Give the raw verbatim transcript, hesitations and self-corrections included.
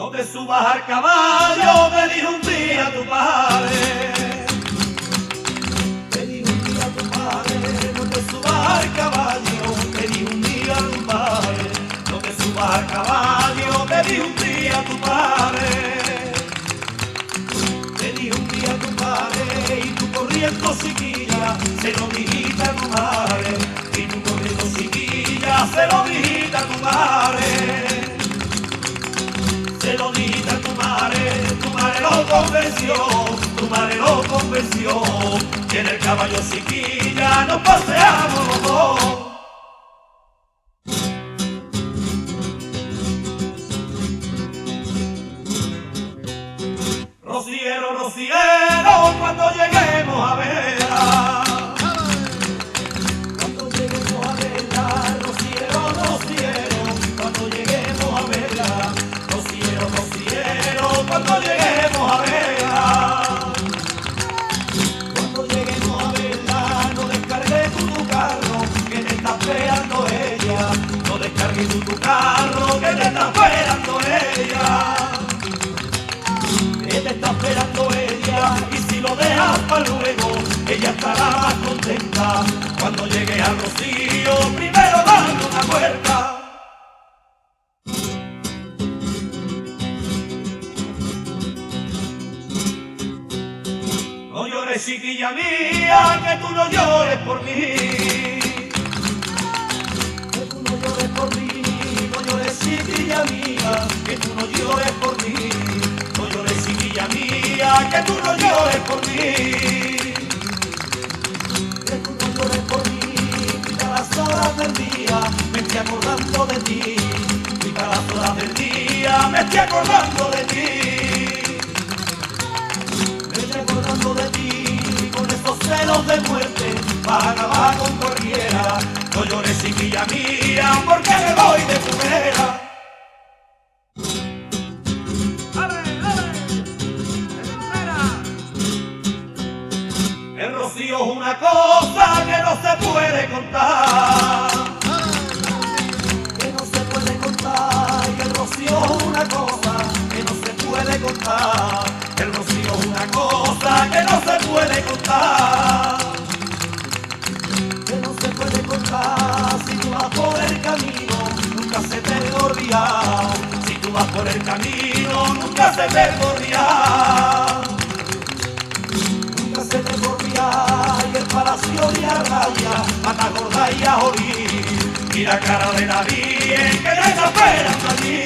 No te subas al caballo, me dijo un día tu padre. Me dijo un día tu padre, no te subas al caballo, me dijo un día tu padre. No te subas al caballo, me dijo un día tu padre. Me dijo un día tu padre, y tú corriendo chiquilla, se lo dijiste a tu madre. Y tú corriendo chiquilla, se lo dijiste a tu madre. Se lo dijiste a tu madre, tu madre lo convenció, tu madre lo convenció, y en el caballo chiquilla nos paseamos los dos. Rociero, rociero, cuando lleguemos a verla, cuando lleguemos a verla, rociero, rociero, cuando lleguemos a verla, rociero, rociero, cuando lleguemos a verla, cuando lleguemos a verla, no descargues tú tu carro, que te está esperando ella, no descargues tú tu carro, que te está esperando ella. Que te está esperando ella, y si lo dejas para luego, ella estará más contenta. Cuando llegue al Rocío, primero dale una vuelta. No llores, chiquilla mía, que tú no llores por mí. Que tú no llores por mí, no llores, chiquilla mía, que tú no llores por mí. No llores, chiquilla mía, que tú no llores por mí. Que tú no llores por mí, y a las horas del día me estoy acordando de ti. Y a las horas del día me estoy acordando de ti. Me estoy acordando de ti, y con estos celos de muerte vas a acabar con cualquiera. No llores, chiquilla mía, porque me voy de tu vera. El Rocío es una cosa que no se puede contar, que no se puede contar, y el Rocío es una cosa que no se puede contar, el Rocío es una cosa que no se puede contar, que no se puede contar. Si tú vas por el camino, nunca se te olvida, si tú vas por el camino, nunca se te olvida. Se te corría, y el palacio de Arraya, a te acordar y a oír, y la cara de la Virgen que te está esperando allí.